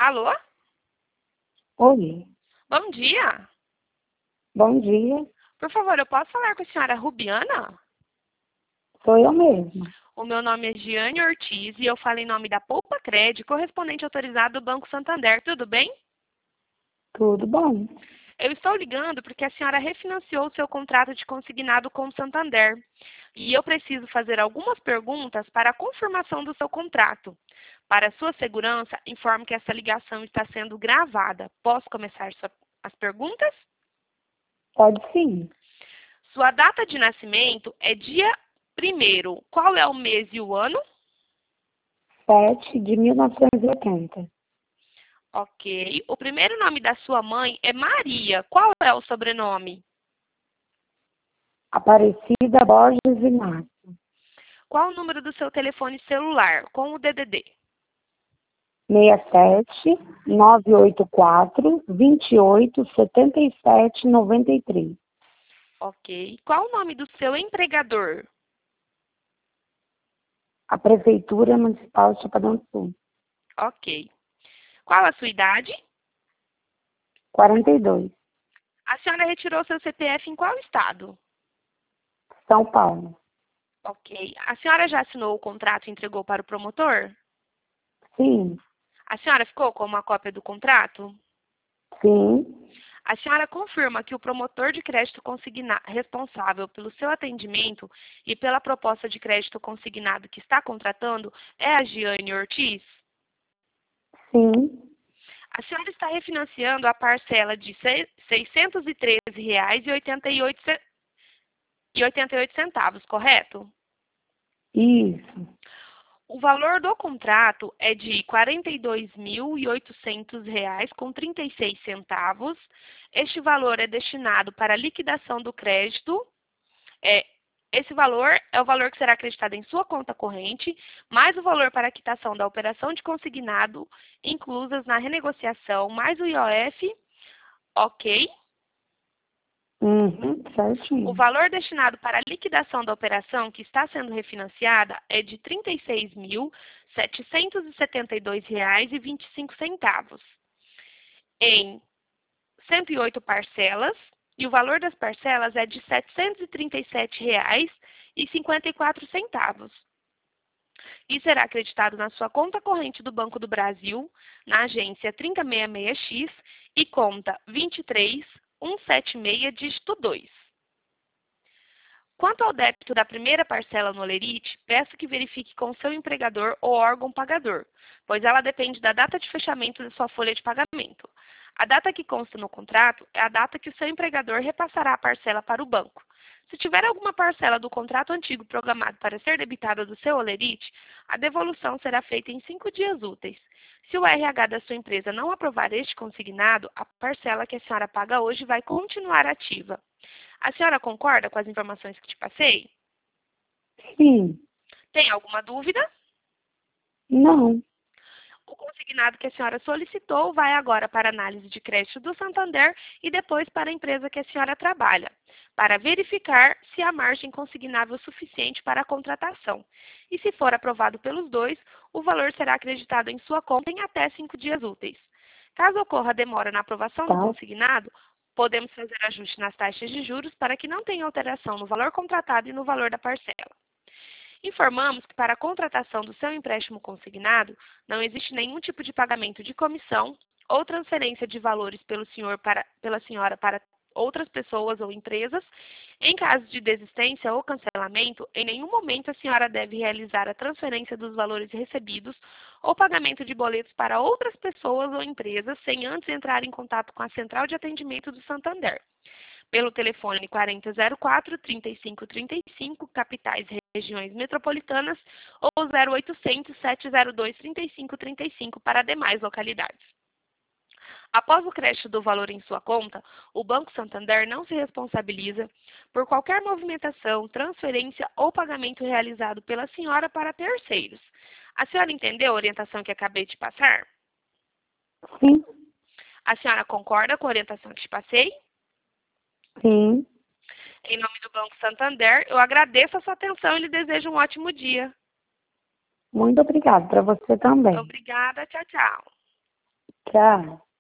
Alô? Oi, Bom dia. bom dia. Por favor, eu posso falar com a senhora Rubiana? Sou eu mesma. O meu nome é Giane Ortiz e eu falo em nome da Poupa Cred, correspondente autorizado do Banco Santander. Tudo bem? Tudo bom? Eu estou ligando porque a senhora refinanciou o seu contrato de consignado com o Santander. E eu preciso fazer algumas perguntas para a confirmação do seu contrato. Para sua segurança, informo que essa ligação está sendo gravada. Posso começar as perguntas? Pode sim. Sua data de nascimento é dia 1º. Qual é o mês e o ano? 7 de 1980. Ok. O primeiro nome da sua mãe é Maria. Qual é o sobrenome? Aparecida Borges Inácio. Qual o número do seu telefone celular com o DDD? 67 984 28 77 93. Ok. Qual o nome do seu empregador? A Prefeitura Municipal de Chapadão do Sul. Ok. Qual a sua idade? 42. A senhora retirou seu CPF em qual estado? São Paulo. Ok. A senhora já assinou o contrato e entregou para o promotor? Sim, A senhora ficou com uma cópia do contrato? sim, A senhora confirma que o promotor de crédito responsável pelo seu atendimento e pela proposta de crédito consignado que está contratando é a Giane Ortiz? sim, A senhora está refinanciando a parcela de R$ 613,88, correto? isso, O valor do contrato é de R$ 42.800,36. Este valor é destinado para a liquidação do crédito. É, Esse valor é o valor que será acreditado em sua conta corrente, mais o valor para a quitação da operação de consignado, inclusas na renegociação, mais o IOF, ok? O certinho. valor destinado para a liquidação da operação que está sendo refinanciada é de R$ 36.772,25 em 108 parcelas, e o valor das parcelas é de R$ 737,54. E será acreditado na sua conta corrente do Banco do Brasil, na agência 3066X e conta 23176, dígito 2. Quanto ao débito da primeira parcela no Olerite, peço que verifique com seu empregador ou órgão pagador, pois ela depende da data de fechamento de sua folha de pagamento. A data que consta no contrato é a data que o seu empregador repassará a parcela para o banco. Se tiver alguma parcela do contrato antigo programado para ser debitada do seu Olerite, a devolução será feita em 5 dias úteis. Se o RH da sua empresa não aprovar este consignado, a parcela que a senhora paga hoje vai continuar ativa. A senhora concorda com as informações que te passei? Sim, Tem alguma dúvida? não, O consignado que a senhora solicitou vai agora para a análise de crédito do Santander e depois para a empresa que a senhora trabalha, para verificar se há margem consignável suficiente para a contratação. E se for aprovado pelos dois, o valor será acreditado em sua conta em até 5 dias úteis. Caso ocorra demora na aprovação do tá, consignado, podemos fazer ajuste nas taxas de juros para que não tenha alteração no valor contratado e no valor da parcela. Informamos que para a contratação do seu empréstimo consignado, não existe nenhum tipo de pagamento de comissão ou transferência de valores pela senhora para outras pessoas ou empresas. Em caso de desistência ou cancelamento, em nenhum momento a senhora deve realizar a transferência dos valores recebidos ou pagamento de boletos para outras pessoas ou empresas sem antes entrar em contato com a Central de Atendimento do Santander pelo telefone 4004-3535, capitais e regiões metropolitanas, ou 0800-702-3535 para demais localidades. Após o crédito do valor em sua conta, o Banco Santander não se responsabiliza por qualquer movimentação, transferência ou pagamento realizado pela senhora para terceiros. A senhora entendeu a orientação que acabei de passar? sim, A senhora concorda com a orientação que te passei? sim. Em nome do Banco Santander, eu agradeço a sua atenção e lhe desejo um ótimo dia. Muito obrigada para você também. Obrigada, tchau, tchau. Tchau.